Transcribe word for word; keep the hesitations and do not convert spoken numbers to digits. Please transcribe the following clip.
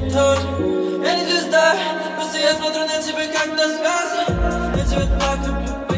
тоже. Я не звезда, просто я смотрю на тебя как на звезды. Я тебя так люблю.